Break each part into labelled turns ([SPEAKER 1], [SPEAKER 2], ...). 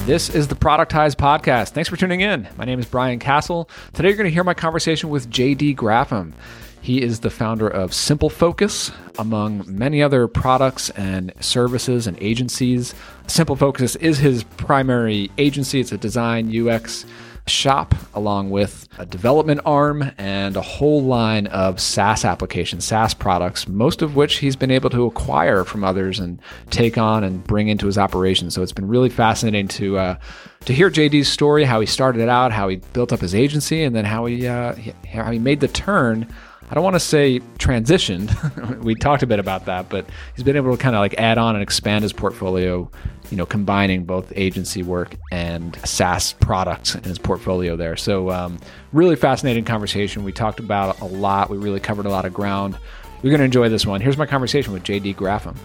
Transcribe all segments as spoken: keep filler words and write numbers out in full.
[SPEAKER 1] This is the Productize Podcast. Thanks for tuning in. My name is Brian Castle. Today you're going to hear my conversation with J D Graffam. He is the founder of Simple Focus, among many other products and services and agencies. Simple Focus is his primary agency. It's a design U X shop, along with a development arm and a whole line of SaaS applications, SaaS products, most of which he's been able to acquire from others and take on and bring into his operations. So it's been really fascinating to uh, to hear J D's story, how he started it out, how he built up his agency, and then how he uh, how he made the turn. I don't want to say transitioned. We talked a bit about that, but he's been able to kind of like add on and expand his portfolio, you know, combining both agency work and SaaS products in his portfolio there. So um, really fascinating conversation. We talked about a lot. We really covered a lot of ground. You're going to enjoy this one. Here's my conversation with J D Graffam.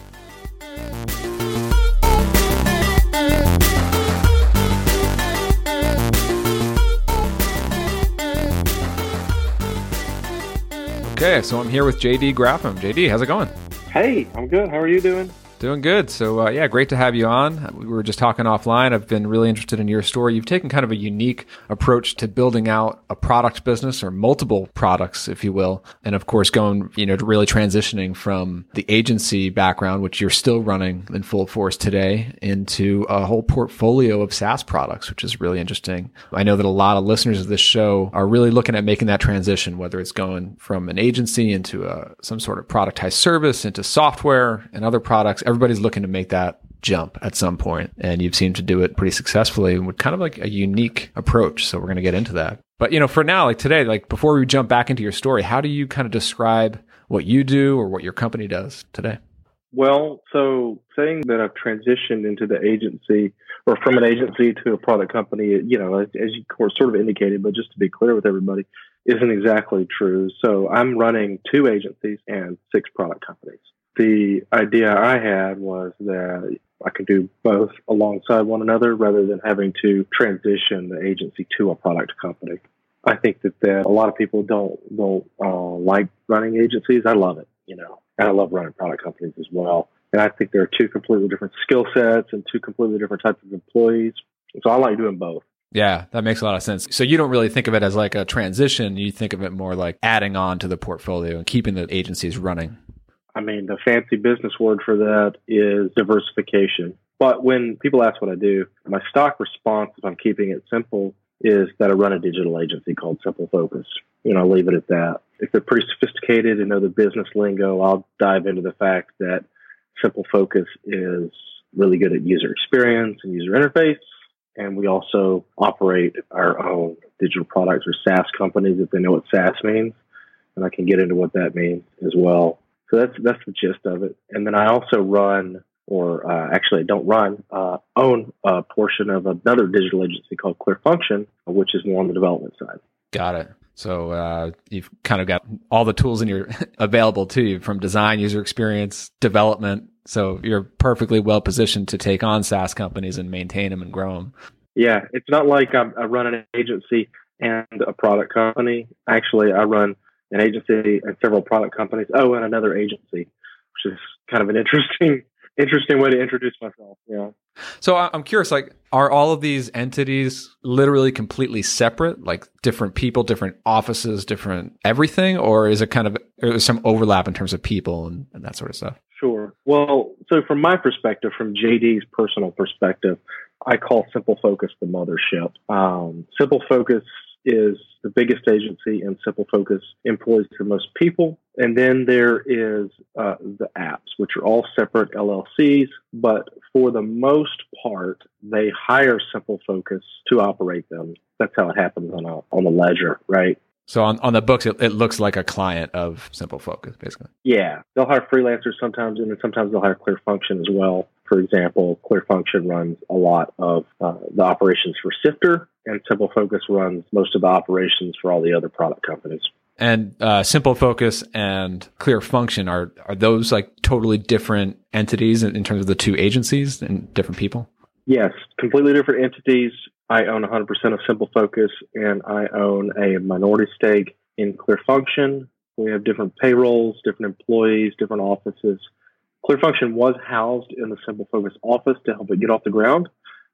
[SPEAKER 1] Okay, so I'm here with J D Graffam. J D, how's it going?
[SPEAKER 2] Hey, I'm good. How are you doing?
[SPEAKER 1] Doing good. So uh, yeah, great to have you on. We were just talking offline. I've been really interested in your story. You've taken kind of a unique approach to building out a product business, or multiple products, if you will. And of course, going, you know, to really transitioning from the agency background, which you're still running in full force today, into a whole portfolio of SaaS products, which is really interesting. I know that a lot of listeners of this show are really looking at making that transition, whether it's going from an agency into a, some sort of productized service, into software and other products. Everybody's looking to make that jump at some point, and you've seemed to do it pretty successfully with kind of like a unique approach. So we're going to get into that. But, you know, for now, like today, like before we jump back into your story, how do you kind of describe what you do or what your company does today?
[SPEAKER 2] Well, so saying that I've transitioned into the agency, or from an agency to a product company, you know, as, as you sort of indicated, but just to be clear with everybody, isn't exactly true. So I'm running two agencies and six product companies. The idea I had was that I could do both alongside one another rather than having to transition the agency to a product company. I think that, that a lot of people don't don't uh, like running agencies. I love it, you know, and I love running product companies as well. And I think there are two completely different skill sets and two completely different types of employees. So I like doing both.
[SPEAKER 1] Yeah, that makes a lot of sense. So you don't really think of it as like a transition. You think of it more like adding on to the portfolio and keeping the agencies running.
[SPEAKER 2] I mean, the fancy business word for that is diversification. But when people ask what I do, my stock response, if I'm keeping it simple, is that I run a digital agency called Simple Focus. You know, I'll leave it at that. If they're pretty sophisticated and know the business lingo, I'll dive into the fact that Simple Focus is really good at user experience and user interface. And we also operate our own digital products or SaaS companies, if they know what SaaS means. And I can get into what that means as well. So that's that's the gist of it. And then I also run, or uh, actually I don't run, uh, own a portion of another digital agency called ClearFunction, which is more on the development side.
[SPEAKER 1] Got it. So uh, you've kind of got all the tools in your available to you, from design, user experience, development. So you're perfectly well positioned to take on SaaS companies and maintain them and grow them.
[SPEAKER 2] Yeah, it's not like I'm, I run an agency and a product company. Actually, I run an agency and several product companies. Oh, and another agency, which is kind of an interesting, interesting way to introduce myself. Yeah.
[SPEAKER 1] So I'm curious, like, are all of these entities literally completely separate, like different people, different offices, different everything, or is it kind of, is some overlap in terms of people and, and that sort of stuff?
[SPEAKER 2] Sure. Well, so from my perspective, from J D's personal perspective, I call Simple Focus the mothership. Um, Simple Focus is the biggest agency, and Simple Focus employs the most people. And then there is uh, the apps, which are all separate L L Cs, but for the most part, they hire Simple Focus to operate them. That's how it happens on a on the ledger, right?
[SPEAKER 1] So on, on the books, it, it looks like a client of Simple Focus, basically.
[SPEAKER 2] Yeah. They'll hire freelancers sometimes, and then sometimes they'll hire ClearFunction as well. For example, ClearFunction runs a lot of uh, the operations for Sifter, and Simple Focus runs most of the operations for all the other product companies.
[SPEAKER 1] And uh, Simple Focus and ClearFunction, are are those like totally different entities in, in terms of the two agencies and different people?
[SPEAKER 2] Yes, completely different entities. I own one hundred percent of Simple Focus, and I own a minority stake in ClearFunction. We have different payrolls, different employees, different offices. ClearFunction was housed in the Simple Focus office to help it get off the ground,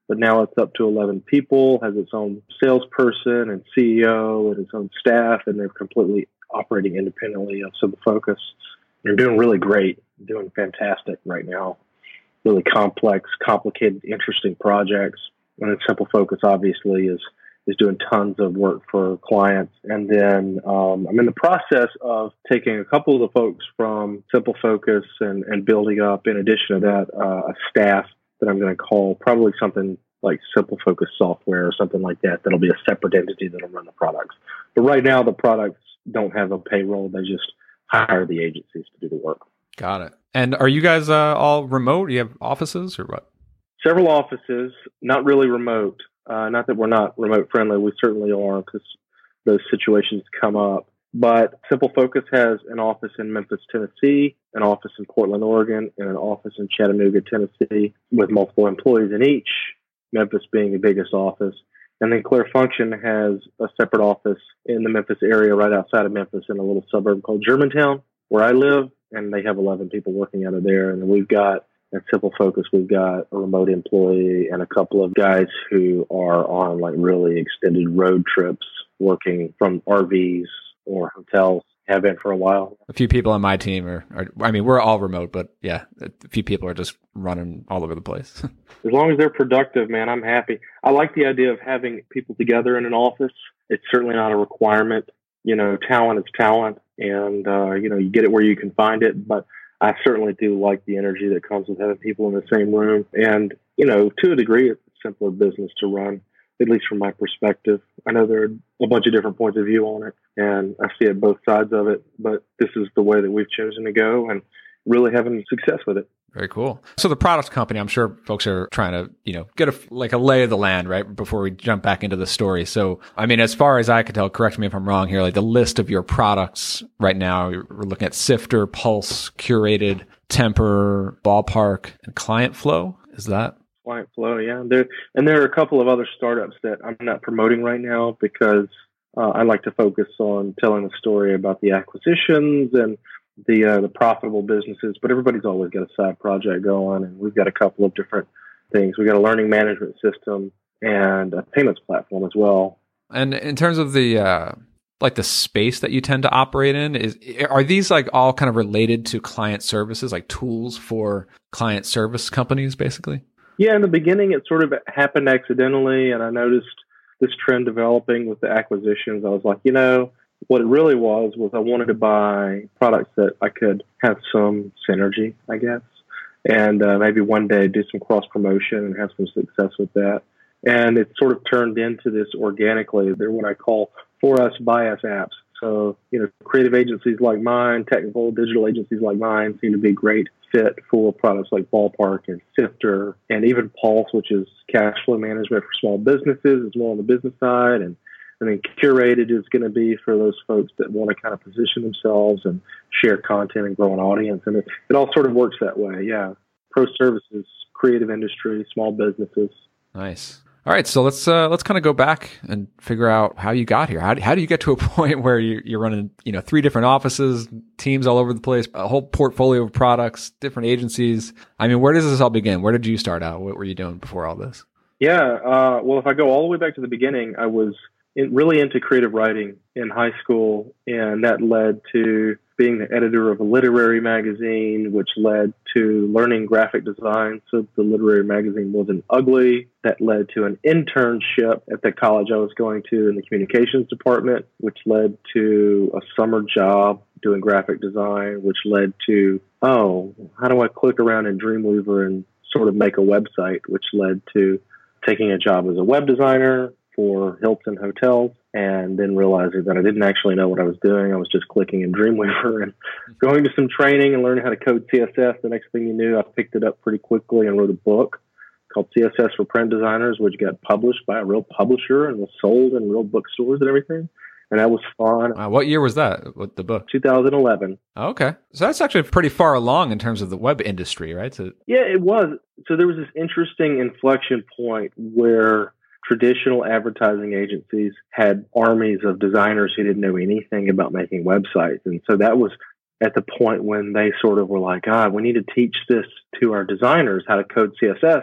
[SPEAKER 2] but now it's up to eleven people, has its own salesperson and C E O and its own staff, and they're completely operating independently of Simple Focus. They're doing really great, doing fantastic right now. Really complex, complicated, interesting projects. And then Simple Focus obviously is is doing tons of work for clients. And then um, I'm in the process of taking a couple of the folks from Simple Focus and, and building up, in addition to that, uh, a staff that I'm going to call probably something like Simple Focus Software or something like that. That'll be a separate entity that'll run the products. But right now, the products don't have a payroll. They just hire the agencies to do the work.
[SPEAKER 1] Got it. And are you guys uh, all remote? Do you have offices or what?
[SPEAKER 2] Several offices, not really remote. Uh, not that we're not remote friendly. We certainly are, because those situations come up. But Simple Focus has an office in Memphis, Tennessee, an office in Portland, Oregon, and an office in Chattanooga, Tennessee, with multiple employees in each, Memphis being the biggest office. And then Claire Function has a separate office in the Memphis area, right outside of Memphis, in a little suburb called Germantown, where I live, and they have eleven people working out of there. And we've got, at Simple Focus, we've got a remote employee and a couple of guys who are on like really extended road trips, working from R Vs or hotels. Have been for a while.
[SPEAKER 1] A few people on my team are, are, I mean, we're all remote, but yeah, a few people are just running all over the place.
[SPEAKER 2] As long as they're productive, man, I'm happy. I like the idea of having people together in an office. It's certainly not a requirement. You know, talent is talent, and, uh, you know, you get it where you can find it. But I certainly do like the energy that comes with having people in the same room. And, you know, to a degree, it's a simpler business to run, at least from my perspective. I know there are a bunch of different points of view on it, and I see it both sides of it, but this is the way that we've chosen to go and really having success with it.
[SPEAKER 1] Very cool. So the product company, I'm sure folks are trying to, you know, get a, like a lay of the land, right? Before we jump back into the story. So, I mean, as far as I can tell, correct me if I'm wrong here, like the list of your products right now, we're looking at Sifter, Pulse, Curated, Temper, Ballpark, and Client Flow. Is that?
[SPEAKER 2] Client Flow, yeah. There, and there are a couple of other startups that I'm not promoting right now because uh, I like to focus on telling the story about the acquisitions and the uh, the profitable businesses. But everybody's always got a side project going, and we've got a couple of different things. We've got a learning management system and a payments platform as well.
[SPEAKER 1] And in terms of the uh, like the space that you tend to operate in, is are these like all kind of related to client services, like tools for client service companies, basically?
[SPEAKER 2] Yeah, in the beginning, it sort of happened accidentally, and I noticed this trend developing with the acquisitions. I was like, you know, what it really was was I wanted to buy products that I could have some synergy, I guess, and uh, maybe one day do some cross-promotion and have some success with that. And it sort of turned into this organically. They're what I call for us, by us apps. So, you know, creative agencies like mine, technical digital agencies like mine seem to be great fit for products like Ballpark and Sifter, and even Pulse, which is cash flow management for small businesses. It's more on the business side. And, and then Curated is going to be for those folks that want to kind of position themselves and share content and grow an audience. And it, it all sort of works that way. Yeah. Pro services, creative industry, small businesses.
[SPEAKER 1] Nice. All right, so let's uh, let's kind of go back and figure out how you got here. How do, how do you get to a point where you, you're running, you know, three different offices, teams all over the place, a whole portfolio of products, different agencies? I mean, where does this all begin? Where did you start out? What were you doing before all this?
[SPEAKER 2] Yeah, uh, well, if I go all the way back to the beginning, I was in, really into creative writing in high school, and that led to being the editor of a literary magazine, which led to learning graphic design. So the literary magazine wasn't ugly. That led to an internship at the college I was going to in the communications department, which led to a summer job doing graphic design, which led to, oh, how do I click around in Dreamweaver and sort of make a website, which led to taking a job as a web designer for Hilton Hotels, and then realizing that I didn't actually know what I was doing. I was just clicking in Dreamweaver and going to some training and learning how to code C S S. The next thing you knew, I picked it up pretty quickly and wrote a book called C S S for Print Designers, which got published by a real publisher and was sold in real bookstores and everything. And that was fun.
[SPEAKER 1] Uh, what year was that, with the book?
[SPEAKER 2] two thousand eleven.
[SPEAKER 1] Oh, okay. So that's actually pretty far along in terms of the web industry, right? So-
[SPEAKER 2] yeah, it was. So there was this interesting inflection point where traditional advertising agencies had armies of designers who didn't know anything about making websites. And so that was at the point when they sort of were like, God, we need to teach this to our designers, how to code C S S.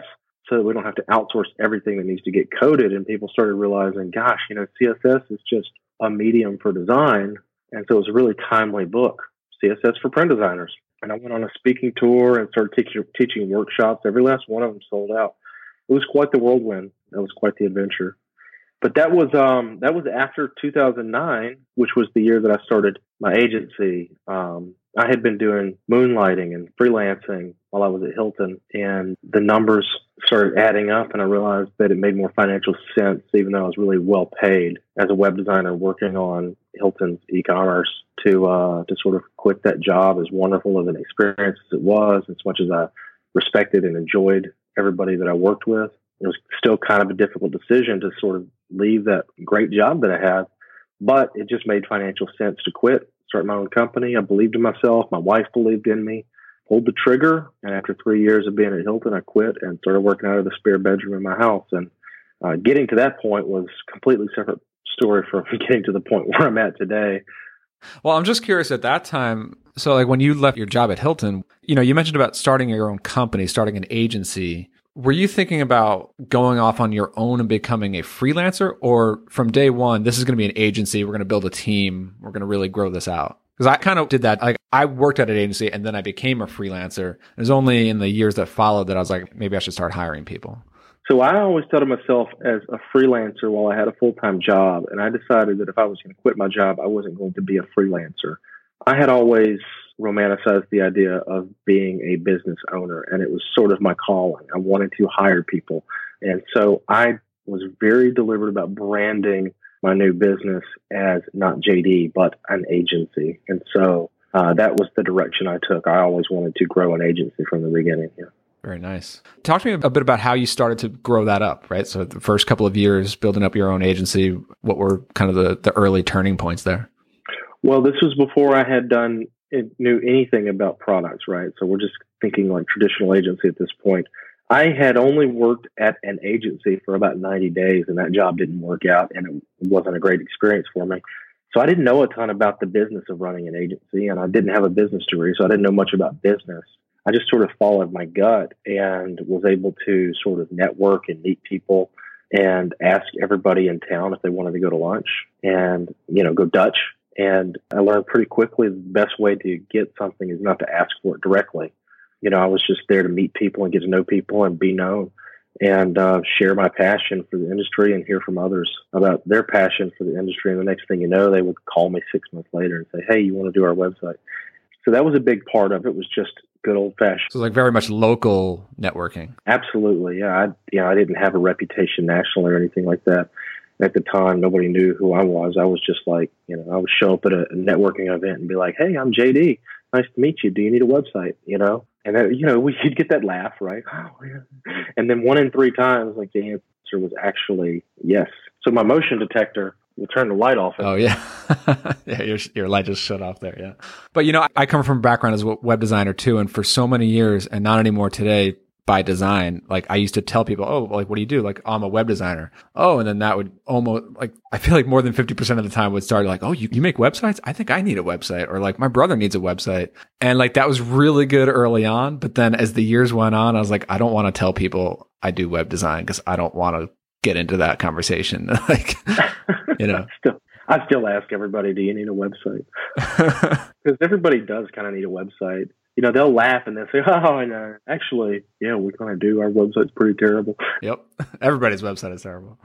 [SPEAKER 2] so that we don't have to outsource everything that needs to get coded. And people started realizing, gosh, you know, C S S is just a medium for design. And so it was a really timely book, C S S for print designers. And I went on a speaking tour and started teaching, teaching workshops. Every last one of them sold out. It was quite the whirlwind. That was quite the adventure. But that was um, that was after two thousand nine, which was the year that I started my agency. Um, I had been doing moonlighting and freelancing while I was at Hilton, and the numbers started adding up, and I realized that it made more financial sense, even though I was really well paid as a web designer working on Hilton's e-commerce, to uh, to sort of quit that job, as wonderful of an experience as it was, as much as I respected and enjoyed everybody that I worked with. It was still kind of a difficult decision to sort of leave that great job that I had, but it just made financial sense to quit, start my own company. I believed in myself. My wife believed in me, pulled the trigger. And after three years of being at Hilton, I quit and started working out of the spare bedroom in my house. And uh, getting to that point was a completely separate story from getting to the point where I'm at today.
[SPEAKER 1] Well, I'm just curious at that time. So like when you left your job at Hilton, you know, you mentioned about starting your own company, starting an agency. Were you thinking about going off on your own and becoming a freelancer, or from day one, this is going to be an agency, we're going to build a team, we're going to really grow this out? Because I kind of did that. Like I worked at an agency and then I became a freelancer. It was only in the years that followed that I was like, maybe I should start hiring people.
[SPEAKER 2] So I always thought of myself as a freelancer while I had a full-time job. And I decided that if I was going to quit my job, I wasn't going to be a freelancer. I had always romanticized the idea of being a business owner, and it was sort of my calling. I wanted to hire people. And so I was very deliberate about branding my new business as not J D, but an agency. And so uh, that was the direction I took. I always wanted to grow an agency from the beginning. Yeah.
[SPEAKER 1] Very nice. Talk to me a bit about how you started to grow that up, right? So the first couple of years building up your own agency, what were kind of the, the early turning points there?
[SPEAKER 2] Well, this was before I had done knew anything about products, right? So we're just thinking like traditional agency at this point. I had only worked at an agency for about ninety days, and that job didn't work out, and it wasn't a great experience for me. So I didn't know a ton about the business of running an agency, and I didn't have a business degree, so I didn't know much about business. I just sort of followed my gut and was able to sort of network and meet people and ask everybody in town if they wanted to go to lunch and, you know, go Dutch. And I learned pretty quickly the best way to get something is not to ask for it directly. You know, I was just there to meet people and get to know people and be known and uh, share my passion for the industry and hear from others about their passion for the industry. And the next thing you know, they would call me six months later and say, hey, you want to do our website? So that was a big part of it, was just good old fashioned.
[SPEAKER 1] So like very much local networking.
[SPEAKER 2] Absolutely. Yeah. I, you know, I didn't have a reputation nationally or anything like that. At the time, nobody knew who I was. I was just like, you know, I would show up at a networking event and be like, hey, I'm J D. Nice to meet you. Do you need a website? You know, and then, you know, we could get that laugh, right? Oh, yeah. And then one in three times, like the answer was actually yes. So my motion detector will turn the light off.
[SPEAKER 1] Oh, yeah. yeah, your, your light just shut off there, yeah. But, you know, I come from a background as a web designer too, and for so many years, and not anymore today, by design, like I used to tell people, oh, like, what do you do? Like, oh, I'm a web designer. Oh, and then that would almost like, I feel like more than fifty percent of the time would start like, oh, you, you make websites? I think I need a website, or like my brother needs a website. And like, that was really good early on. But then as the years went on, I was like, I don't want to tell people I do web design because I don't want to get into that conversation. Like, you know,
[SPEAKER 2] still, I still ask everybody, do you need a website? Because everybody does kind of need a website. You know, they'll laugh and they'll say, oh, I know. Actually, yeah, we kind of do. Our website's pretty terrible.
[SPEAKER 1] Yep. Everybody's website is terrible.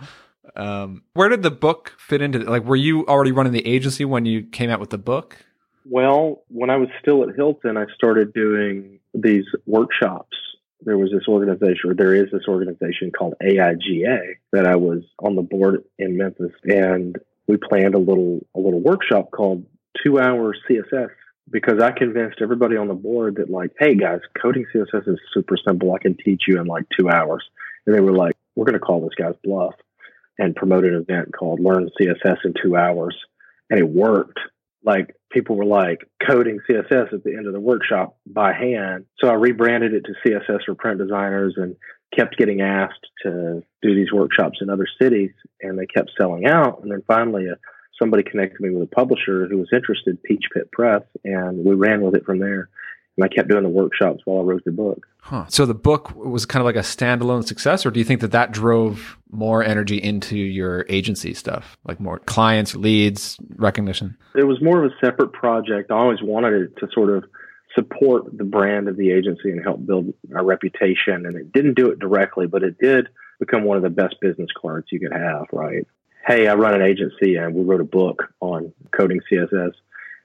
[SPEAKER 1] Um, where did the book fit into? Like, were you already running the agency when you came out with the book?
[SPEAKER 2] Well, when I was still at Hilton, I started doing these workshops. There was this organization, or there is this organization called A I G A that I was on the board in Memphis. And we planned a little, a little workshop called Two Hour C S S. Because I convinced everybody on the board that, like, hey, guys, coding C S S is super simple. I can teach you in like two hours. And they were like, we're going to call this guy's bluff and promote an event called Learn C S S in two hours. And it worked. Like, people were like coding C S S at the end of the workshop by hand. So I rebranded it to C S S for print designers and kept getting asked to do these workshops in other cities. And they kept selling out. And then finally, a somebody connected me with a publisher who was interested, Peach Pit Press, and we ran with it from there. And I kept doing the workshops while I wrote the book.
[SPEAKER 1] Huh. So the book was kind of like a standalone success, or do you think that that drove more energy into your agency stuff, like more clients, leads, recognition?
[SPEAKER 2] It was more of a separate project. I always wanted it to sort of support the brand of the agency and help build our reputation. And it didn't do it directly, but it did become one of the best business cards you could have, right? Hey, I run an agency and we wrote a book on coding C S S.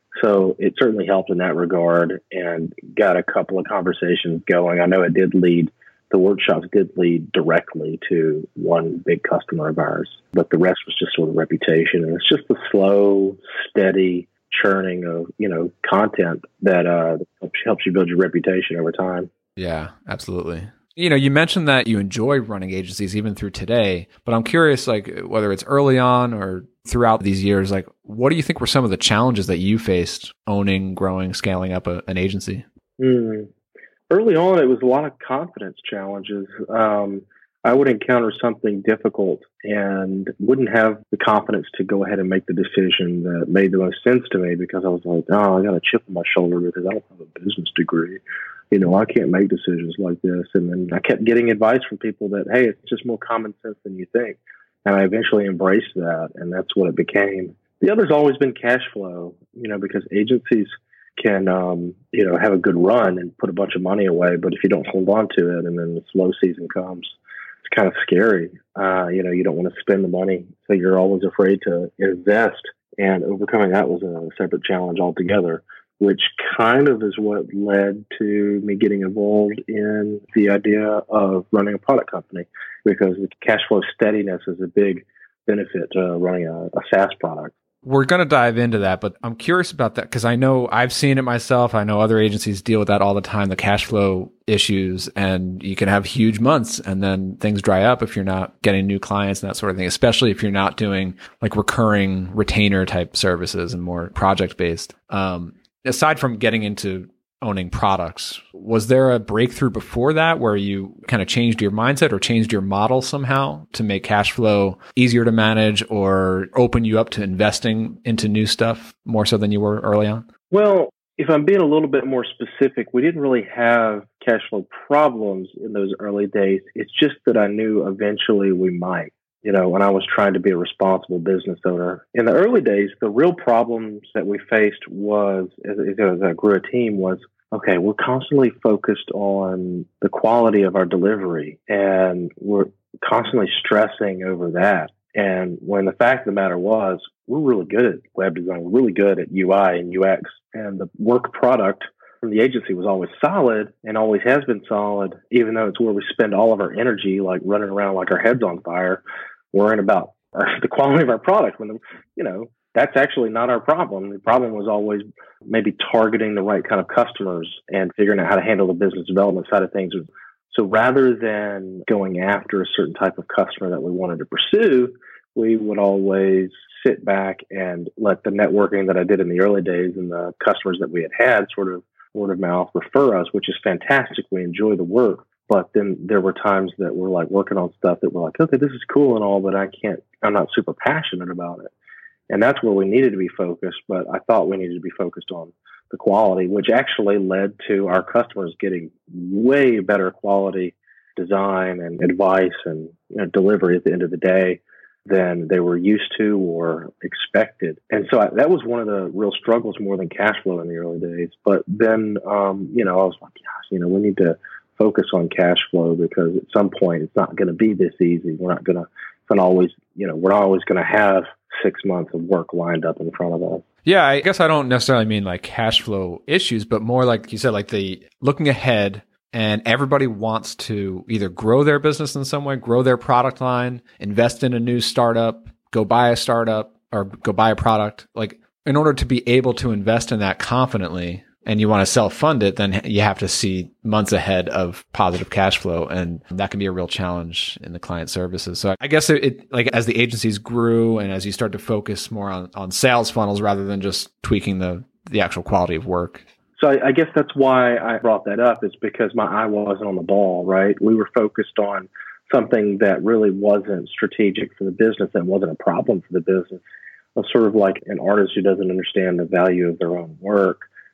[SPEAKER 2] So it certainly helped in that regard and got a couple of conversations going. I know it did lead, the workshops did lead directly to one big customer of ours, but the rest was just sort of reputation. And it's just the slow, steady churning of, you know, content that uh, helps you build your reputation over time.
[SPEAKER 1] Yeah, absolutely. You know, you mentioned that you enjoy running agencies even through today, but I'm curious, like, whether it's early on or throughout these years, like, what do you think were some of the challenges that you faced owning, growing, scaling up a, an agency?
[SPEAKER 2] Mm. Early on, it was a lot of confidence challenges. Um, I would encounter something difficult and wouldn't have the confidence to go ahead and make the decision that made the most sense to me because I was like, oh, I got a chip on my shoulder because I don't have a business degree. You know, I can't make decisions like this. And then I kept getting advice from people that, hey, it's just more common sense than you think. And I eventually embraced that, and that's what it became. The other's always been cash flow, you know, because agencies can, um, you know, have a good run and put a bunch of money away. But if you don't hold on to it and then the slow season comes, it's kind of scary. Uh, you know, you don't want to spend the money. So you're always afraid to invest. And overcoming that was a separate challenge altogether, which kind of is what led to me getting involved in the idea of running a product company, because the cash flow steadiness is a big benefit to running a, a SaaS product.
[SPEAKER 1] We're going to dive into that, but I'm curious about that because I know I've seen it myself. I know other agencies deal with that all the time, the cash flow issues, and you can have huge months and then things dry up if you're not getting new clients and that sort of thing, especially if you're not doing like recurring retainer type services and more project based. Um, aside from getting into owning products, was there a breakthrough before that where you kind of changed your mindset or changed your model somehow to make cash flow easier to manage or open you up to investing into new stuff more so than you were early on?
[SPEAKER 2] Well, if I'm being a little bit more specific, we didn't really have cash flow problems in those early days. It's just that I knew eventually we might. You know, when I was trying to be a responsible business owner. In the early days, the real problems that we faced was, as, as I grew a team, was, okay, we're constantly focused on the quality of our delivery, and we're constantly stressing over that. And when the fact of the matter was, we're really good at web design, we're really good at U I and U X, and the work product from the agency was always solid and always has been solid, even though it's where we spend all of our energy, like running around like our heads on fire, worrying about our, the quality of our product when, the, you know, that's actually not our problem. The problem was always maybe targeting the right kind of customers and figuring out how to handle the business development side of things. So rather than going after a certain type of customer that we wanted to pursue, we would always sit back and let the networking that I did in the early days and the customers that we had had sort of word of mouth refer us, which is fantastic. We enjoy the work. But then there were times that we're like working on stuff that we're like, okay, this is cool and all, but I can't, I'm not super passionate about it. And that's where we needed to be focused. But I thought we needed to be focused on the quality, which actually led to our customers getting way better quality design and advice and, you know, delivery at the end of the day than they were used to or expected. And so I, that was one of the real struggles more than cash flow in the early days. But then, um, you know, I was like, gosh, you know, we need to focus on cash flow because at some point it's not going to be this easy. We're not going to, it's not always, you know, we're not always going to have six months of work lined up in front of us.
[SPEAKER 1] Yeah, I guess I don't necessarily mean like cash flow issues, but more like you said, like the looking ahead, and everybody wants to either grow their business in some way, grow their product line, invest in a new startup, go buy a startup or go buy a product. Like in order to be able to invest in that confidently, and you want to self-fund it, then you have to see months ahead of positive cash flow. And that can be a real challenge in the client services. So I guess it, it like as the agencies grew and as you start to focus more on, on sales funnels rather than just tweaking the, the actual quality of work.
[SPEAKER 2] So I, I guess that's why I brought that up, is because my eye wasn't on the ball, right? We were focused on something that really wasn't strategic for the business, that wasn't a problem for the business. I was sort of like an artist who doesn't understand the value of their own work.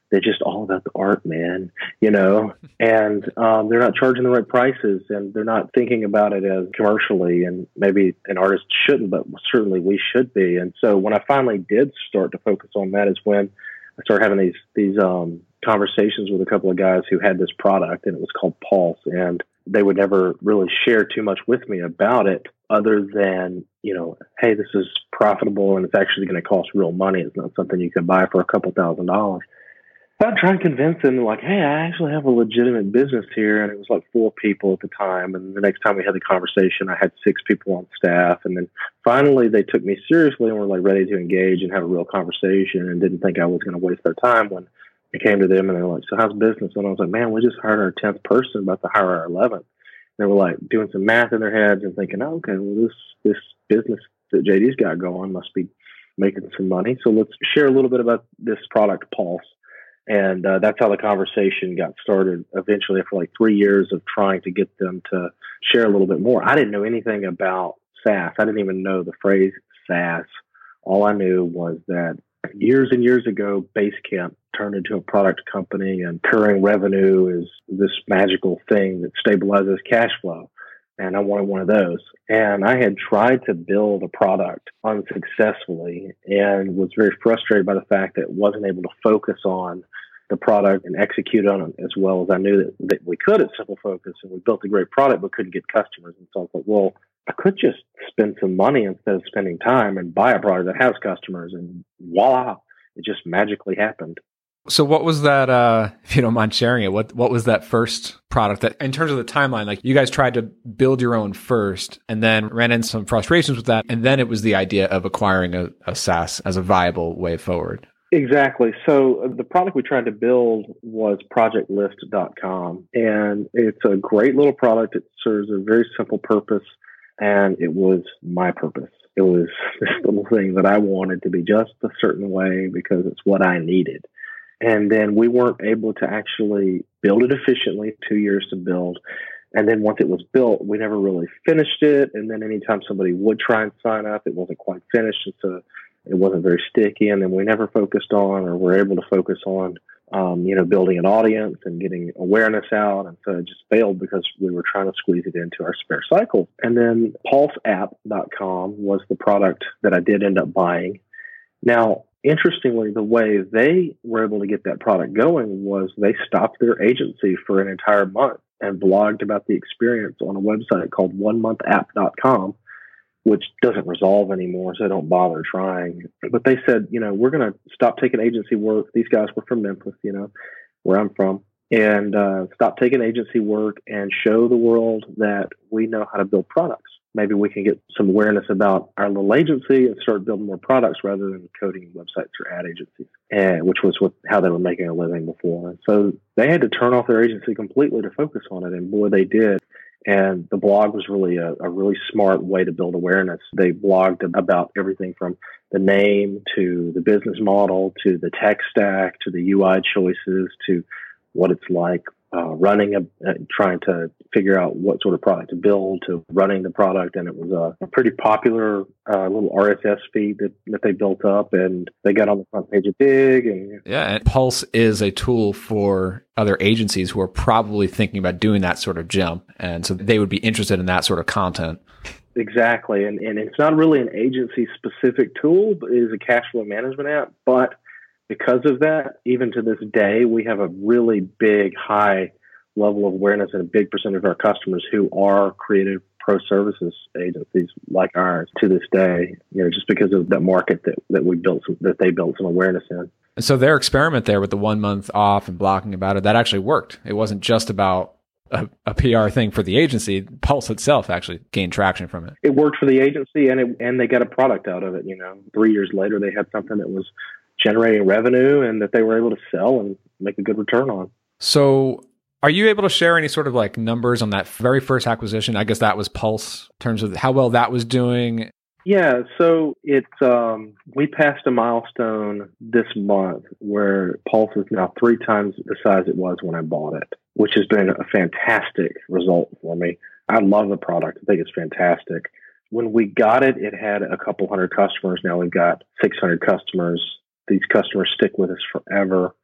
[SPEAKER 2] they're just all about the art, man, you know, and um, they're not charging the right prices, and they're not thinking about it as commercially, and maybe an artist shouldn't, but certainly we should be. And so when I finally did start to focus on that is when I started having these, these um, conversations with a couple of guys who had this product, and it was called Pulse, and they would never really share too much with me about it other than, you know, hey, this is profitable and it's actually going to cost real money. It's not something you can buy for a couple thousand dollars. I'd try and convince them, like, hey, I actually have a legitimate business here. And it was like four people at the time. And the next time we had the conversation, I had six people on staff. And then finally they took me seriously and were like ready to engage and have a real conversation and didn't think I was going to waste their time when I came to them and they were like, so how's business? And I was like, man, we just hired our tenth person, about to hire our eleventh. They were like doing some math in their heads and thinking, oh, okay, well, this, this business that J D's got going must be making some money. So let's share a little bit about this product, Pulse. And uh, that's how the conversation got started eventually after like three years of trying to get them to share a little bit more. I didn't know anything about SaaS. I didn't even know the phrase SaaS. All I knew was that years and years ago, Basecamp turned into a product company, and recurring revenue is this magical thing that stabilizes cash flow. And I wanted one of those. And I had tried to build a product unsuccessfully and was very frustrated by the fact that it wasn't able to focus on the product and execute on it as well as I knew that, that we could at Simple Focus. And we built a great product, but couldn't get customers. And so I thought, well, I could just spend some money instead of spending time and buy a product that has customers. And voila, it just magically happened.
[SPEAKER 1] So what was that, uh, if you don't mind sharing it, what what was that first product that, in terms of the timeline, like you guys tried to build your own first and then ran into some frustrations with that, and then it was the idea of acquiring a, a SaaS as a viable way forward?
[SPEAKER 2] Exactly. So uh, the product we tried to build was project list dot com, and it's a great little product. It serves a very simple purpose, and it was my purpose. It was this little thing that I wanted to be just a certain way because it's what I needed. And then we weren't able to actually build it efficiently, two years to build. And then once it was built, we never really finished it. And then anytime somebody would try and sign up, it wasn't quite finished. And so it wasn't very sticky. And then we never focused on or were able to focus on, um, you know, building an audience and getting awareness out. And so it just failed because we were trying to squeeze it into our spare cycle. And then pulse app dot com was the product that I did end up buying. Now, interestingly, the way they were able to get that product going was they stopped their agency for an entire month and blogged about the experience on a website called one month app dot com, which doesn't resolve anymore, so don't bother trying. But they said, you know, we're going to stop taking agency work. These guys were from Memphis, you know, where I'm from, and uh, stop taking agency work and show the world that we know how to build products. Maybe we can get some awareness about our little agency and start building more products rather than coding websites or ad agencies, and, which was what, how they were making a living before. And so they had to turn off their agency completely to focus on it, and boy, they did. And the blog was really a, a really smart way to build awareness. They blogged about everything from the name to the business model to the tech stack to the U I choices to what it's like uh, running, a, uh, trying to figure out what sort of product to build to running the product. And it was a, a pretty popular uh, little R S S feed that, that they built up, and they got on the front page of Dig. And
[SPEAKER 1] yeah, and Pulse is a tool for other agencies who are probably thinking about doing that sort of jump. And so they would be interested in that sort of content.
[SPEAKER 2] Exactly. And, and it's not really an agency specific tool, but it is a cash flow management app. But because of that, even to this day, we have a really big, high level of awareness and a big percentage of our customers who are creative pro services agencies like ours to this day, you know, just because of that market that, that we built, some, that they built some awareness in.
[SPEAKER 1] And so their experiment there with the one month off and blocking about it, that actually worked. It wasn't just about a, a P R thing for the agency. Pulse itself actually gained traction from it.
[SPEAKER 2] It worked for the agency, and it, and they got a product out of it. You know, three years later, they had something that was generating revenue and that they were able to sell and make a good return on.
[SPEAKER 1] So are you able to share any sort of like numbers on that very first acquisition? I guess that was Pulse, in terms of how well that was doing.
[SPEAKER 2] Yeah, so it's um, we passed a milestone this month where Pulse is now three times the size it was when I bought it, which has been a fantastic result for me. I love the product. I think it's fantastic. When we got it, it had a couple hundred customers. Now we've got six hundred customers. These customers stick with us forever.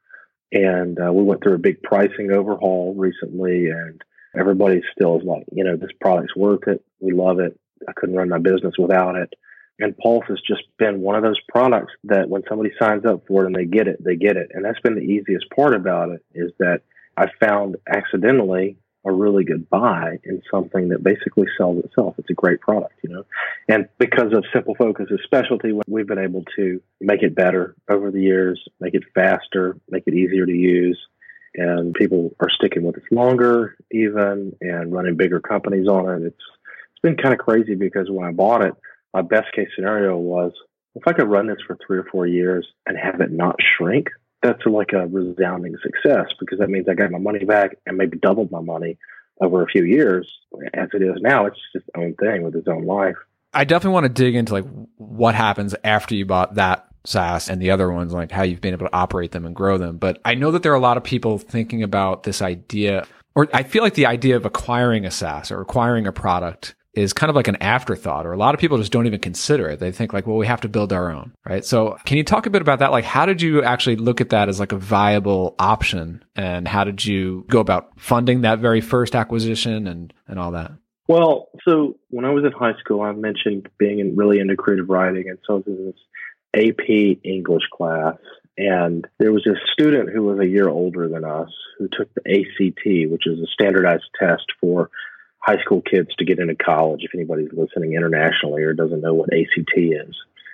[SPEAKER 2] And uh, we went through a big pricing overhaul recently, and everybody still is like, you know, this product's worth it. We love it. I couldn't run my business without it. And Pulse has just been one of those products that when somebody signs up for it and they get it, they get it. And that's been the easiest part about it, is that I found accidentally a really good buy in something that basically sells itself. It's a great product, you know. And because of Simple Focus's specialty, we've been able to make it better over the years, make it faster, make it easier to use. And people are sticking with us longer even and running bigger companies on it. It's It's been kind of crazy because when I bought it, my best case scenario was if I could run this for three or four years and have it not shrink, that's like a resounding success, because that means I got my money back and maybe doubled my money over a few years. As it is now, it's just its own thing with its own life.
[SPEAKER 1] I definitely want to dig into like what happens after you bought that SaaS and the other ones, like how you've been able to operate them and grow them. But I know that there are a lot of people thinking about this idea, or I feel like the idea of acquiring a SaaS or acquiring a product is kind of like an afterthought, or a lot of people just don't even consider it. They think like, well, we have to build our own, right? So can you talk a bit about that? Like, how did you actually look at that as like a viable option, and how did you go about funding that very first acquisition and, and all that?
[SPEAKER 2] Well, so when I was in high school, I mentioned being in, really into creative writing. And so I was in this A P English class, and there was this student who was a year older than us who took the A C T, which is a standardized test for high school kids to get into college, if anybody's listening internationally or doesn't know what A C T is.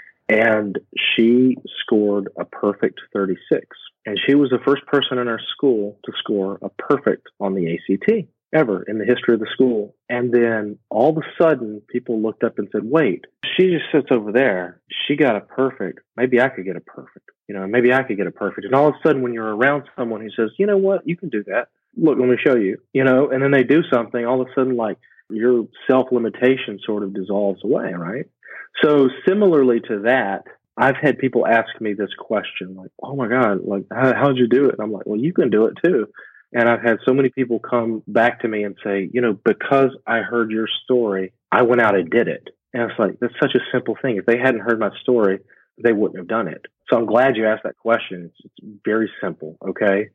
[SPEAKER 2] And she scored a perfect thirty-six. And she was the first person in our school to score a perfect on the A C T ever in the history of the school. And then all of a sudden, people looked up and said, wait, she just sits over there. She got a perfect. Maybe I could get a perfect. You know, maybe I could get a perfect. And all of a sudden, when you're around someone who says, you know what, you can do that. Look, let me show you, you know, and then they do something, all of a sudden, like, your self-limitation sort of dissolves away, right? So similarly to that, I've had people ask me this question, like, oh my God, like, how, how'd you do it? And I'm like, well, you can do it too. And I've had so many people come back to me and say, you know, because I heard your story, I went out and did it. And it's like, that's such a simple thing. If they hadn't heard my story, they wouldn't have done it. So I'm glad you asked that question. It's, it's very simple, okay?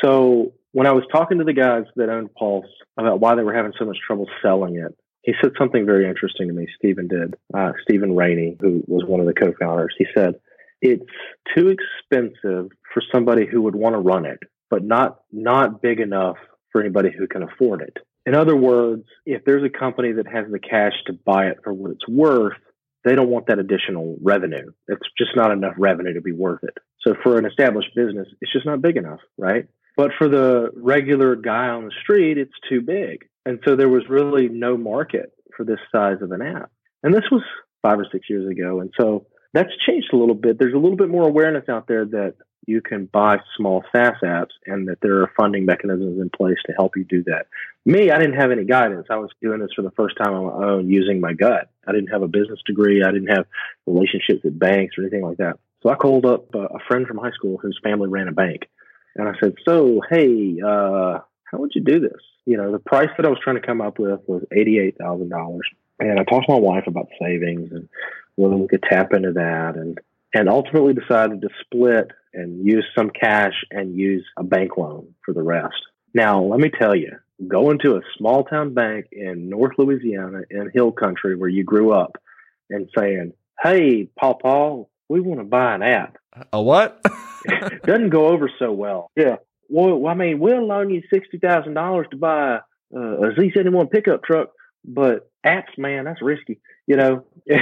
[SPEAKER 2] So when I was talking to the guys that owned Pulse about why they were having so much trouble selling it, he said something very interesting to me. Stephen did. Uh, Stephen Rainey, who was one of the co-founders, he said, it's too expensive for somebody who would want to run it, but not not big enough for anybody who can afford it. In other words, if there's a company that has the cash to buy it for what it's worth, they don't want that additional revenue. It's just not enough revenue to be worth it. So for an established business, it's just not big enough, right? But for the regular guy on the street, it's too big. And so there was really no market for this size of an app. And this was five or six years ago. And so that's changed a little bit. There's a little bit more awareness out there that you can buy small SaaS apps and that there are funding mechanisms in place to help you do that. Me, I didn't have any guidance. I was doing this for the first time on my own using my gut. I didn't have a business degree. I didn't have relationships at banks or anything like that. So I called up a friend from high school whose family ran a bank. And I said, so, hey, uh, how would you do this? You know, the price that I was trying to come up with was eighty-eight thousand dollars. And I talked to my wife about savings and whether we could tap into that, and, and ultimately decided to split and use some cash and use a bank loan for the rest. Now, let me tell you, going to a small town bank in North Louisiana in Hill Country where you grew up and saying, hey, Paw Paw, we want to buy an app.
[SPEAKER 1] A what?
[SPEAKER 2] Doesn't go over so well. Yeah. Well, I mean, we'll loan you sixty thousand dollars to buy uh, a Z seventy-one pickup truck, but apps, man, that's risky, you know?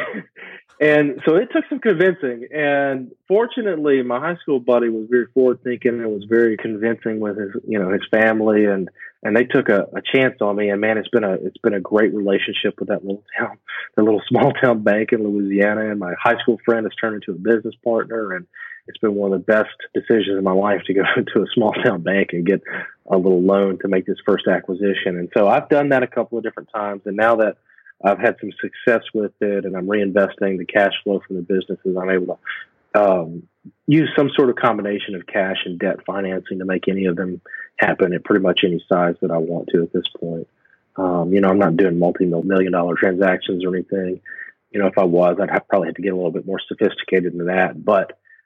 [SPEAKER 2] And so it took some convincing. And fortunately, my high school buddy was very forward thinking and was very convincing with his, you know, his family, and, and they took a, a chance on me. And man, it's been a, it's been a great relationship with that little town, the little small town bank in Louisiana. And my high school friend has turned into a business partner, and it's been one of the best decisions of my life to go to a small town bank and get a little loan to make this first acquisition. And so I've done that a couple of different times. And now that I've had some success with it and I'm reinvesting the cash flow from the businesses, I'm able to um, use some sort of combination of cash and debt financing to make any of them happen at pretty much any size that I want to at this point. Um, you know, I'm not doing multi-million dollar transactions or anything. You know, if I was, I'd have probably have to get a little bit more sophisticated than that. But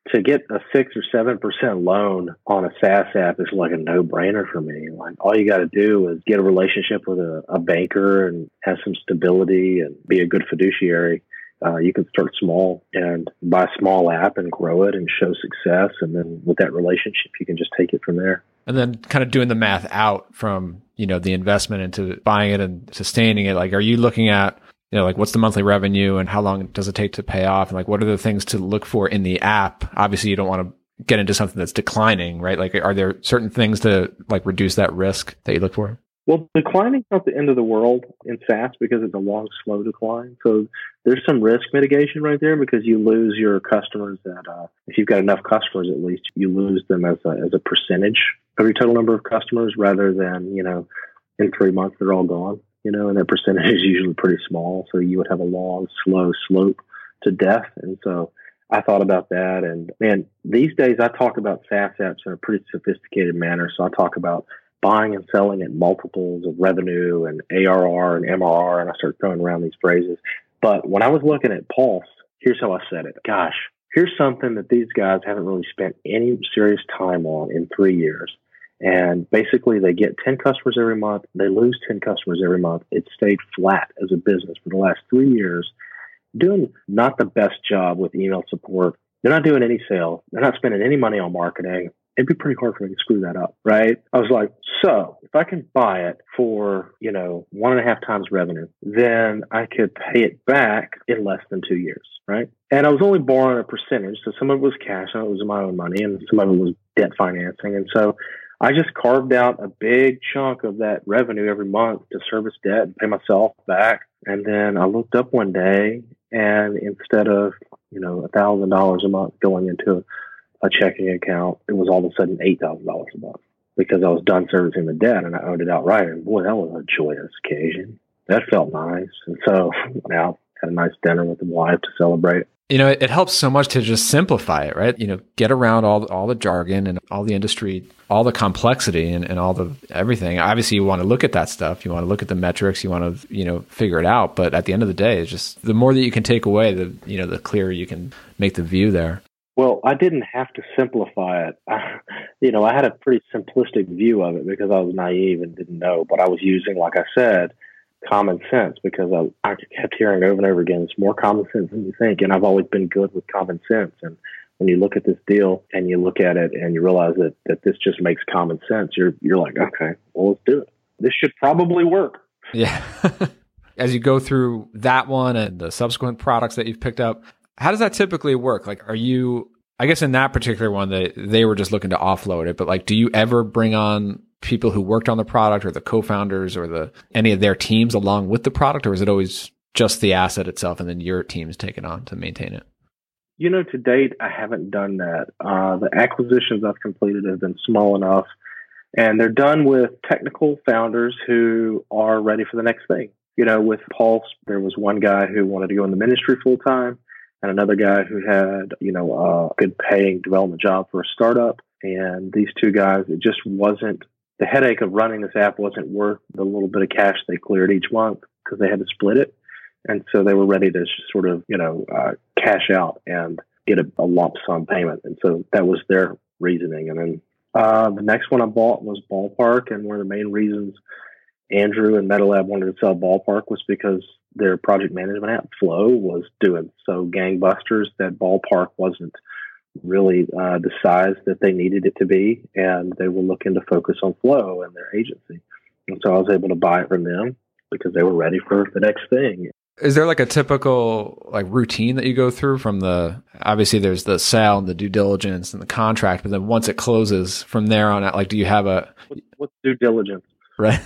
[SPEAKER 2] to get a six or seven percent loan on a SaaS app is like a no brainer for me. Like all you got to do is get a relationship with a, a banker and have some stability and be a good fiduciary. Uh, you can start small and buy a small app and grow it and show success. And then with that relationship, you can just take it from there.
[SPEAKER 1] And then kind of doing the math out from, you know, the investment into buying it and sustaining it. Like, are you looking at, you know, like what's the monthly revenue and how long does it take to pay off? And like, what are the things to look for in the app? Obviously, you don't want to get into something that's declining, right? Like, are there certain things to like reduce that risk that you look for?
[SPEAKER 2] Well, declining's not the end of the world in SaaS because it's a long, slow decline. So there's some risk mitigation right there because you lose your customers that, uh, if you've got enough customers, at least you lose them as a, as a percentage of your total number of customers rather than, you know, in three months, they're all gone, you know, and that percentage is usually pretty small. So you would have a long, slow slope to death. And so I thought about that. And man, these days I talk about SaaS apps in a pretty sophisticated manner. So I talk about buying and selling at multiples of revenue and A R R and M R R, and I start throwing around these phrases. But when I was looking at Pulse, here's how I said it. Gosh, here's something that these guys haven't really spent any serious time on in three years. And basically, they get ten customers every month. They lose ten customers every month. It stayed flat as a business for the last three years, doing not the best job with email support. They're not doing any sales. They're not spending any money on marketing. It'd be pretty hard for me to screw that up, right? I was like, so if I can buy it for, you know, one and a half times revenue, then I could pay it back in less than two years, right? And I was only borrowing a percentage. So some of it was cash, some of it was my own money, and some of it was debt financing. And so I just carved out a big chunk of that revenue every month to service debt and pay myself back. And then I looked up one day, and instead of, you know, a thousand dollars a month going into a checking account, it was all of a sudden eight thousand dollars a month because I was done servicing the debt and I owned it outright. And boy, that was a joyous occasion. That felt nice. And so now had a nice dinner with the wife to celebrate.
[SPEAKER 1] You know, it, it helps so much to just simplify it, right? You know, get around all all the jargon and all the industry, all the complexity and, and all the everything. Obviously, you want to look at that stuff. You want to look at the metrics. You want to, you know, figure it out. But at the end of the day, it's just the more that you can take away, the, you know, the clearer you can make the view there.
[SPEAKER 2] Well, I didn't have to simplify it. I, you know, I had a pretty simplistic view of it because I was naive and didn't know. But I was using, like I said, common sense because I, I kept hearing over and over again, it's more common sense than you think. And I've always been good with common sense. And when you look at this deal and you look at it and you realize that, that this just makes common sense, you're you're like, okay, well, let's do it. This should probably work.
[SPEAKER 1] Yeah. As you go through that one and the subsequent products that you've picked up, how does that typically work? Like, are you, I guess in that particular one, they, they were just looking to offload it, but like, do you ever bring on people who worked on the product or the co-founders or the, any of their teams along with the product? Or is it always just the asset itself and then your team's taken on to maintain it?
[SPEAKER 2] You know, to date, I haven't done that. Uh, the acquisitions I've completed have been small enough and they're done with technical founders who are ready for the next thing. You know, with Pulse, there was one guy who wanted to go in the ministry full time, and another guy who had, you know, a good paying development job for a startup. And these two guys, it just wasn't, the headache of running this app wasn't worth the little bit of cash they cleared each month because they had to split it. And so they were ready to sort of, you know, uh, cash out and get a, a lump sum payment. And so that was their reasoning. And then uh, the next one I bought was Ballpark. And one of the main reasons Andrew and MetaLab wanted to sell Ballpark was because their project management app, Flow, was doing so gangbusters that Ballpark wasn't really uh, the size that they needed it to be. And they were looking to focus on Flow and their agency. And so I was able to buy it from them because they were ready for the next thing.
[SPEAKER 1] Is there like a typical like routine that you go through from the, obviously there's the sale and the due diligence and the contract, but then once it closes from there on out, like, do you have a...
[SPEAKER 2] What's, what's due diligence?
[SPEAKER 1] Right.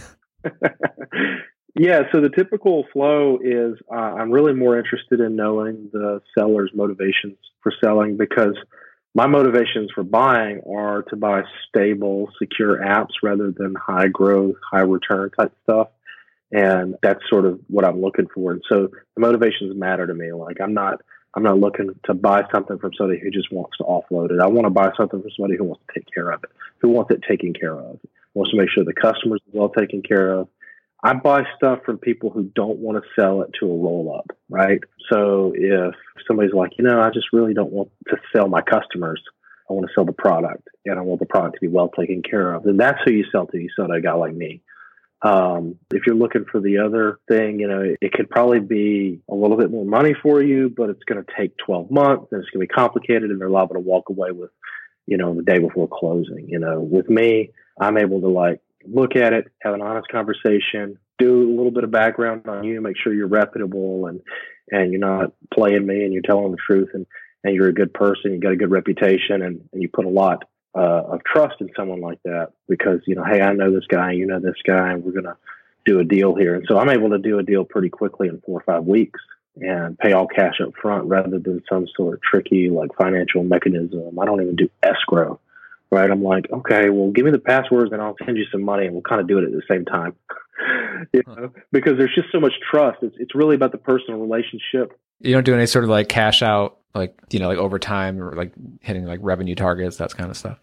[SPEAKER 2] Yeah, so the typical flow is uh, I'm really more interested in knowing the seller's motivations for selling because my motivations for buying are to buy stable, secure apps rather than high growth, high return type stuff. And that's sort of what I'm looking for. And so the motivations matter to me. Like I'm not, I'm not looking to buy something from somebody who just wants to offload it. I want to buy something from somebody who wants to take care of it, who wants it taken care of, wants to make sure the customer's well taken care of. I buy stuff from people who don't want to sell it to a roll up, right? So if somebody's like, you know, I just really don't want to sell my customers. I want to sell the product, and I want the product to be well taken care of. Then that's who you sell to. You sell to a guy like me. Um, if you're looking for the other thing, you know, it, it could probably be a little bit more money for you, but it's going to take twelve months, and it's going to be complicated, and they're liable to walk away with, you know, the day before closing. You know, with me, I'm able to like look at it, have an honest conversation, do a little bit of background on you, make sure you're reputable and, and you're not playing me and you're telling the truth and, and you're a good person, you got a good reputation, and, and you put a lot uh, of trust in someone like that because, you know, hey, I know this guy, you know this guy, and we're going to do a deal here. And so I'm able to do a deal pretty quickly in four or five weeks and pay all cash up front rather than some sort of tricky like financial mechanism. I don't even do escrow, right? I'm like, okay, well, give me the passwords and I'll send you some money and we'll kind of do it at the same time. You know, because there's just so much trust. It's it's really about the personal relationship.
[SPEAKER 1] You don't do any sort of like cash out, like, you know, like overtime or like hitting like revenue targets, that kind of stuff.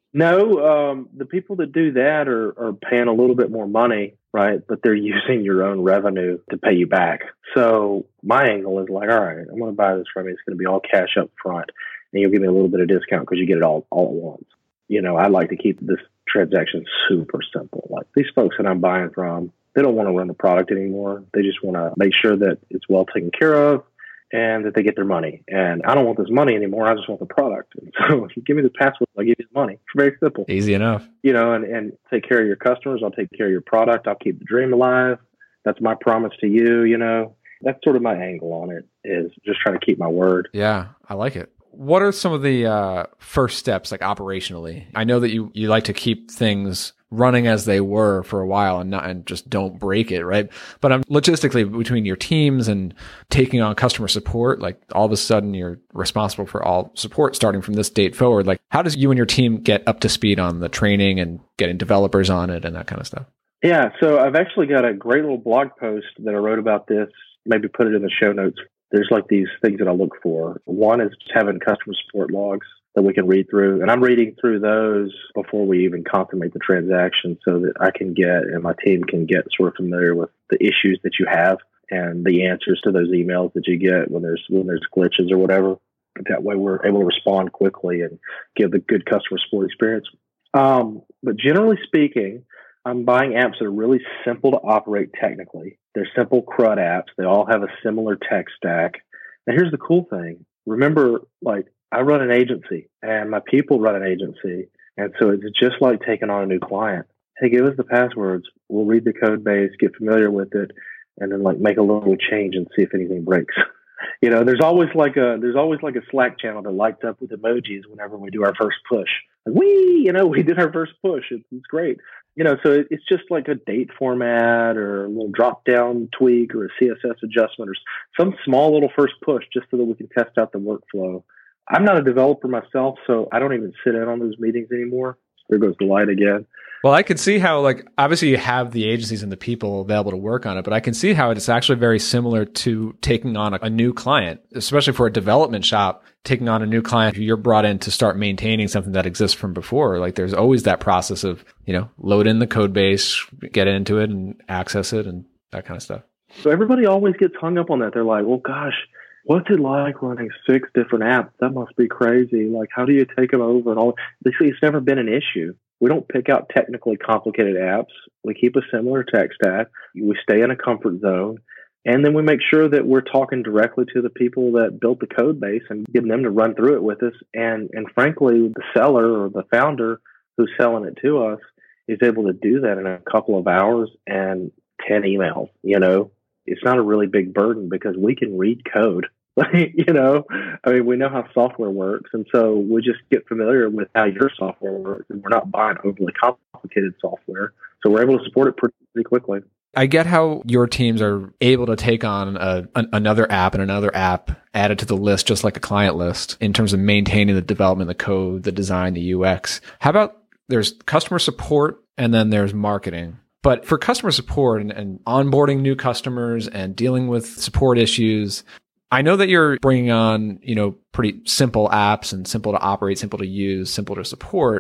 [SPEAKER 2] No, um, the people that do that are, are paying a little bit more money, right? But they're using your own revenue to pay you back. So my angle is like, all right, I'm going to buy this from you. It's going to be all cash up front, and you'll give me a little bit of discount because you get it all, all at once. You know, I like to keep this transaction super simple. Like these folks that I'm buying from, they don't want to run the product anymore. They just want to make sure that it's well taken care of and that they get their money. And I don't want this money anymore. I just want the product. And so if you give me the password, I'll give you the money. It's very simple.
[SPEAKER 1] Easy enough.
[SPEAKER 2] You know, and, and take care of your customers. I'll take care of your product. I'll keep the dream alive. That's my promise to you, you know. That's sort of my angle on it, is just trying to keep my word.
[SPEAKER 1] Yeah, I like it. What are some of the uh, first steps, like operationally? I know that you, you like to keep things running as they were for a while and not and just don't break it, right? But um, logistically, between your teams and taking on customer support, like all of a sudden you're responsible for all support starting from this date forward. Like, how does you and your team get up to speed on the training and getting developers on it and that kind of stuff?
[SPEAKER 2] Yeah, so I've actually got a great little blog post that I wrote about this. Maybe put it in the show notes. There's like these things that I look for. One is just having customer support logs that we can read through. And I'm reading through those before we even consummate the transaction so that I can get and my team can get sort of familiar with the issues that you have and the answers to those emails that you get when there's when there's glitches or whatever. That way we're able to respond quickly and give the good customer support experience. Um, but generally speaking, I'm buying apps that are really simple to operate technically. They're simple CRUD apps. They all have a similar tech stack. And here's the cool thing. Remember, like, I run an agency and my people run an agency. And so it's just like taking on a new client. Hey, give us the passwords. We'll read the code base, get familiar with it, and then like make a little change and see if anything breaks. You know, there's always like a, there's always like a Slack channel that lights up with emojis whenever we do our first push. Like, we, you know, we did our first push. It's, it's great. You know, so it's just like a date format or a little drop down tweak or a C S S adjustment or some small little first push just so that we can test out the workflow. I'm not a developer myself, so I don't even sit in on those meetings anymore. There goes the light again.
[SPEAKER 1] Well, I can see how, like, obviously you have the agencies and the people available to work on it, but I can see how it's actually very similar to taking on a, a new client, especially for a development shop, taking on a new client who you're brought in to start maintaining something that exists from before. Like, there's always that process of, you know, load in the code base, get into it and access it and that kind of stuff.
[SPEAKER 2] So everybody always gets hung up on that. They're like, well, gosh, what's it like running six different apps? That must be crazy. Like, how do you take them over and all? They say it's never been an issue. We don't pick out technically complicated apps. We keep a similar tech stack. We stay in a comfort zone. And then we make sure that we're talking directly to the people that built the code base and getting them to run through it with us. And, and frankly, the seller or the founder who's selling it to us is able to do that in a couple of hours and ten emails. You know, it's not a really big burden because we can read code. You know, I mean, we know how software works. And so we just get familiar with how your software works. And we're not buying overly complicated software. So we're able to support it pretty, pretty quickly.
[SPEAKER 1] I get how your teams are able to take on a, an, another app and another app added to the list, just like a client list, in terms of maintaining the development, the code, the design, the U X. How about there's customer support and then there's marketing? But for customer support and, and onboarding new customers and dealing with support issues, I know that you're bringing on, you know, pretty simple apps and simple to operate, simple to use, simple to support.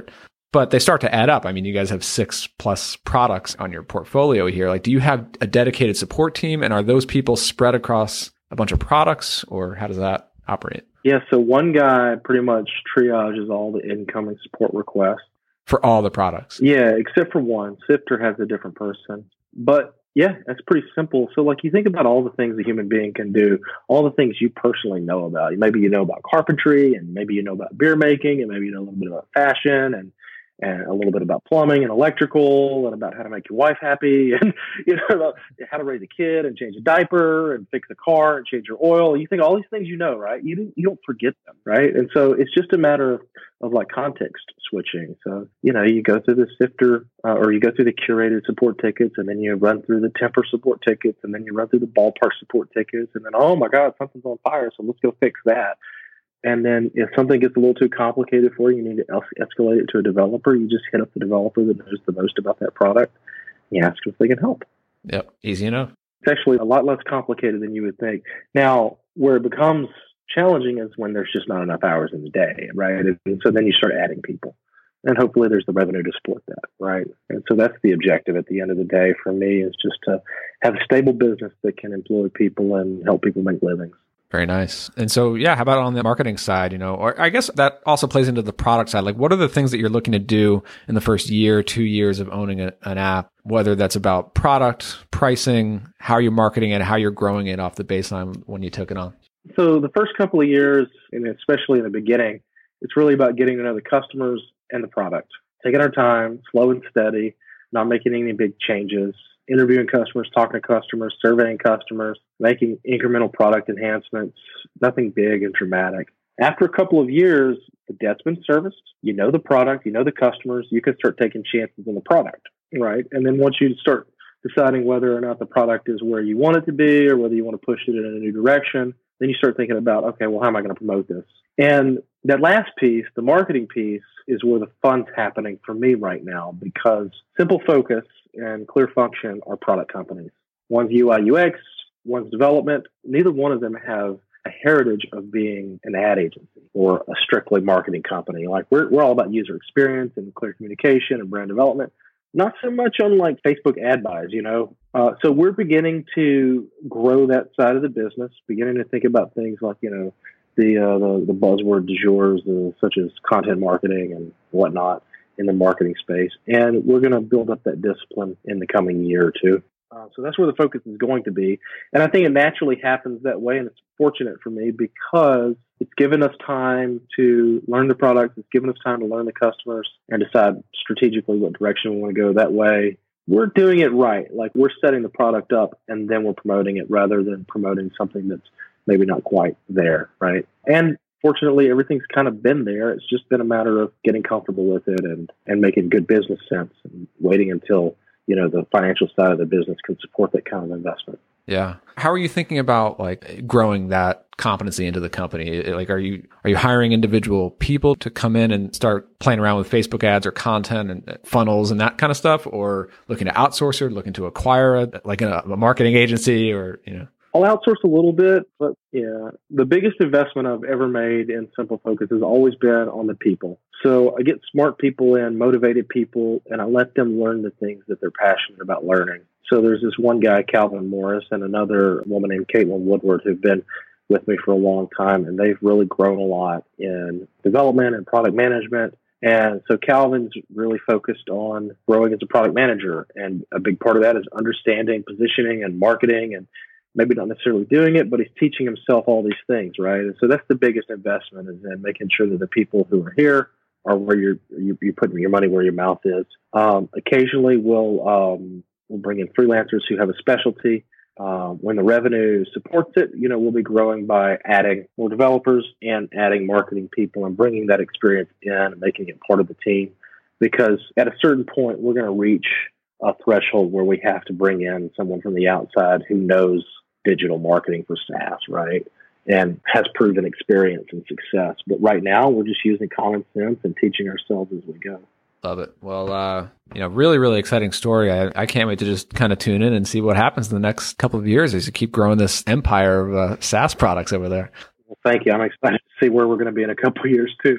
[SPEAKER 1] but they start to add up. I mean, you guys have six plus products on your portfolio here. Like, do you have a dedicated support team, and are those people spread across a bunch of products, or how does that operate?
[SPEAKER 2] Yeah, so one guy pretty much triages all the incoming support requests.
[SPEAKER 1] For all the products?
[SPEAKER 2] Yeah, except for one. Sifter has a different person. But yeah, that's pretty simple. So like you think about all the things a human being can do, all the things you personally know about. Maybe you know about carpentry, and maybe you know about beer making, and maybe you know a little bit about fashion, and and a little bit about plumbing and electrical, and about how to make your wife happy, and you know about how to raise a kid and change a diaper and fix a car and change your oil. You think all these things you know, right? You don't, you don't forget them, right? And so it's just a matter of, of like context switching. So, you know, you go through the Sifter uh, or you go through the curated support tickets, and then you run through the Tempur support tickets, and then you run through the ballpark support tickets, and then, oh my God, something's on fire, so let's go fix that. And then if something gets a little too complicated for you, you need to es- escalate it to a developer. You just hit up the developer that knows the most about that product. You ask if they can help.
[SPEAKER 1] Yep. Easy enough.
[SPEAKER 2] It's actually a lot less complicated than you would think. Now, where it becomes challenging is when there's just not enough hours in the day, right? And so then you start adding people. And hopefully there's the revenue to support that, right? And so that's the objective at the end of the day for me, is just to have a stable business that can employ people and help people make livings.
[SPEAKER 1] Very nice. And so, yeah, how about on the marketing side, you know, or I guess that also plays into the product side. Like, what are the things that you're looking to do in the first year, two years of owning a, an app, whether that's about product, pricing, how you're marketing it, how you're growing it off the baseline when you took it on?
[SPEAKER 2] So the first couple of years, and especially in the beginning, it's really about getting to know the customers and the product, taking our time, slow and steady, not making any big changes, interviewing customers, talking to customers, surveying customers, making incremental product enhancements, nothing big and dramatic. After a couple of years, the debt's been serviced. You know the product, you know the customers, you can start taking chances in the product, right? And then once you start deciding whether or not the product is where you want it to be, or whether you want to push it in a new direction, then you start thinking about, okay, well, how am I going to promote this? And that last piece, the marketing piece, is where the fun's happening for me right now, because Simple Focus and Clear Function are product companies. One's U I U X, one's development. Neither one of them have a heritage of being an ad agency or a strictly marketing company. Like we're we're all about user experience and clear communication and brand development. Not so much on like Facebook ad buys, you know. Uh, so we're beginning to grow that side of the business, beginning to think about things like, you know, the uh, the, the buzzword du jour, uh, such as content marketing and whatnot in the marketing space. And we're going to build up that discipline in the coming year or two. Uh, so that's where the focus is going to be. And I think it naturally happens that way. And it's fortunate for me because it's given us time to learn the product. It's given us time to learn the customers and decide strategically what direction we want to go. That way, we're doing it right. Like we're setting the product up and then we're promoting it rather than promoting something that's maybe not quite there, right? And fortunately, everything's kind of been there. It's just been a matter of getting comfortable with it and, and making good business sense and waiting until, you know, the financial side of the business can support that kind of investment.
[SPEAKER 1] Yeah. How are you thinking about like growing that competency into the company? Like, are you, are you hiring individual people to come in and start playing around with Facebook ads or content and funnels and that kind of stuff, or looking to outsource or looking to acquire a, like a, a marketing agency, or, you know?
[SPEAKER 2] I'll outsource a little bit, but yeah, the biggest investment I've ever made in Simple Focus has always been on the people. So I get smart people in, motivated people, and I let them learn the things that they're passionate about learning. So there's this one guy, Calvin Morris, and another woman named Caitlin Woodward, who've been with me for a long time, and they've really grown a lot in development and product management. And so Calvin's really focused on growing as a product manager, and a big part of that is understanding positioning and marketing, and maybe not necessarily doing it, but he's teaching himself all these things, right? And so that's the biggest investment, is in making sure that the people who are here are where you're you, you're putting your money where your mouth is. Um, occasionally, we'll um, we'll bring in freelancers who have a specialty. Um, when the revenue supports it, you know, we'll be growing by adding more developers and adding marketing people and bringing that experience in and making it part of the team. Because at a certain point, we're going to reach a threshold where we have to bring in someone from the outside who knows digital marketing for SaaS, right? And has proven experience and success. But right now, we're just using common sense and teaching ourselves as we go.
[SPEAKER 1] Love it. Well, uh, you know, really, really exciting story. I, I can't wait to just kind of tune in and see what happens in the next couple of years as you keep growing this empire of uh, SaaS products over there.
[SPEAKER 2] Well, thank you. I'm excited to see where we're going to be in a couple of years too.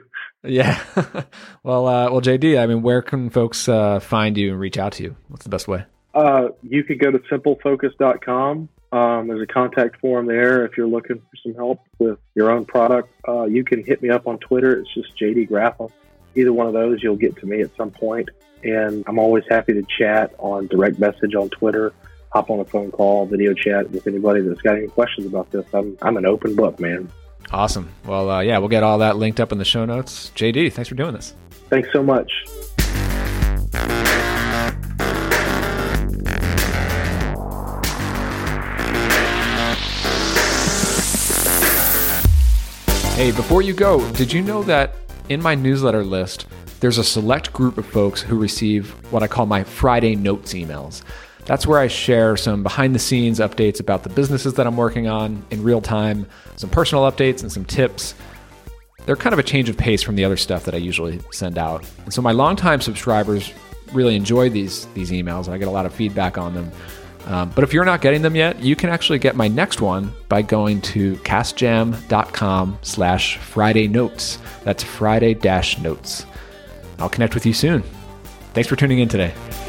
[SPEAKER 1] Yeah. well, uh, well, J D, I mean, where can folks uh, find you and reach out to you? What's the best way?
[SPEAKER 2] Uh, you could go to simple focus dot com. Um, there's a contact form there if you're looking for some help with your own product. Uh, you can hit me up on Twitter. It's just J D Grapham. Either one of those, you'll get to me at some point. And I'm always happy to chat on direct message on Twitter, hop on a phone call, video chat with anybody that's got any questions about this. I'm I'm an open book, man.
[SPEAKER 1] Awesome. Well, uh, yeah, we'll get all that linked up in the show notes. J D, thanks for doing this.
[SPEAKER 2] Thanks so much.
[SPEAKER 1] Hey, before you go, did you know that in my newsletter list, there's a select group of folks who receive what I call my Friday Notes emails? That's where I share some behind the scenes updates about the businesses that I'm working on in real time, some personal updates and some tips. They're kind of a change of pace from the other stuff that I usually send out. And so my longtime subscribers really enjoy these, these emails, and I get a lot of feedback on them. Um, but if you're not getting them yet, you can actually get my next one by going to castjam.com slash Friday Notes. That's Friday dash notes. I'll connect with you soon. Thanks for tuning in today.